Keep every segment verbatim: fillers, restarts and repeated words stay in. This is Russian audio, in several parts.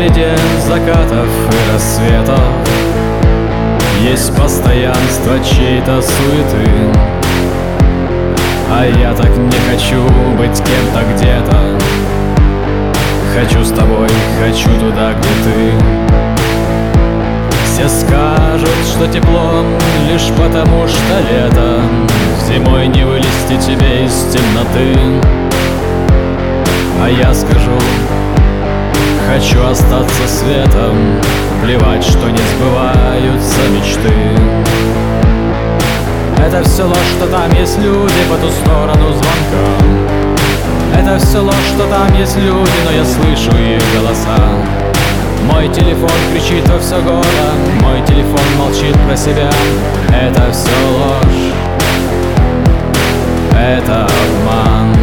среди закатов и рассветов есть постоянство чьей-то суеты. А я так не хочу быть кем-то где-то. Хочу с тобой, хочу туда, где ты. Все скажут, что тепло лишь потому, что лето. Зимой не вылезти тебе из темноты. А я скажу, хочу остаться светом. Плевать, что не сбываются мечты. Это все ложь, что там есть люди по ту сторону звонка. Это все ложь, что там есть люди, но я слышу их голоса. Мой телефон кричит во все горло, мой телефон молчит про себя. Это все ложь, это обман.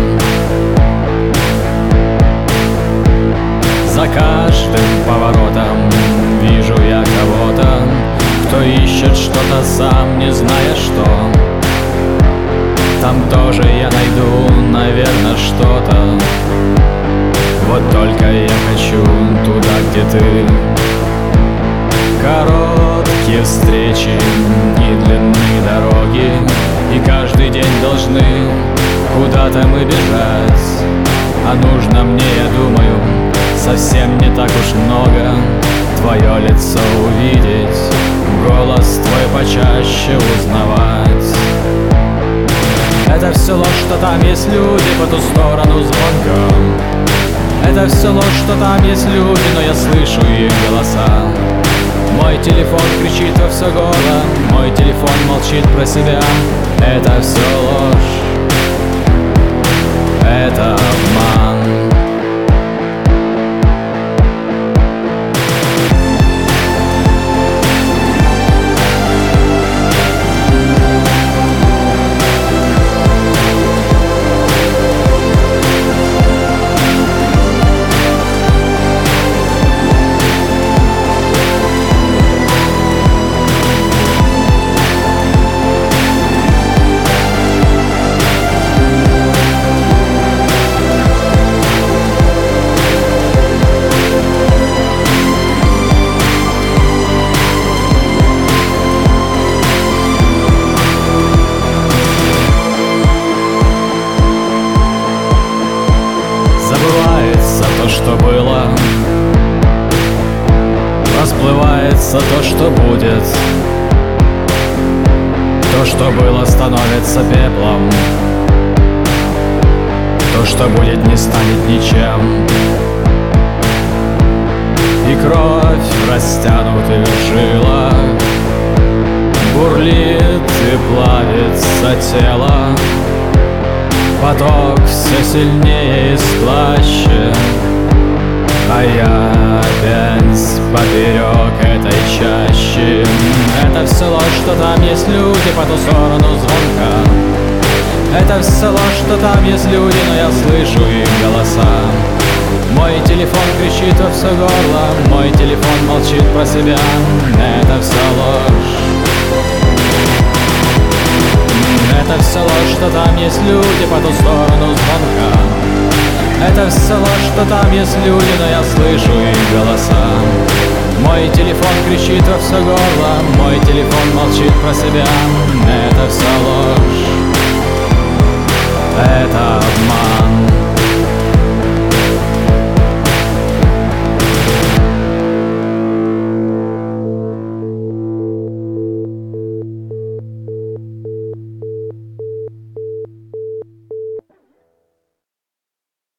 За каждым поворотом вижу я кого-то, кто ищет что-то сам, не зная что. Там тоже я найду, наверное, что-то. Вот только я хочу туда, где ты. Короткие встречи и длинные дороги, и каждый день должны куда-то мы бежать. А нужно мне, я думаю, совсем не так уж много. Твое лицо увидеть, голос твой почаще узнавать. Это все ложь, что там есть люди по ту сторону звонка. Это все ложь, что там есть люди, но я слышу их голоса. Мой телефон кричит во все горло, мой телефон молчит про себя. Это все ложь, это обман. Забывается то, что было, расплывается то, что будет. То, что было, становится пеплом. То, что будет, не станет ничем. И кровь в растянутых жилах бурлит и плавится тело. Поток все сильнее и слаще, а я опять поперек этой чащи. Это все ложь, что там есть люди по ту сторону звонка. Это все ложь, что там есть люди, но я слышу их голоса. Мой телефон кричит во все горло, мой телефон молчит про себя. Это все ложь. Это все ложь, что там есть люди по ту сторону звонка. Это все ложь, что там есть люди, но я слышу их голоса. Мой телефон кричит во все горло, мой телефон молчит про себя. Это все ложь, это обман.